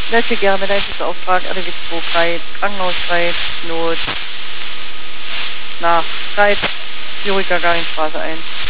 Lösche gerne Einsatzauftrag RDW 2 frei, Krankenhaus frei, Not nach Streit, Juri Gagarin Straße 1.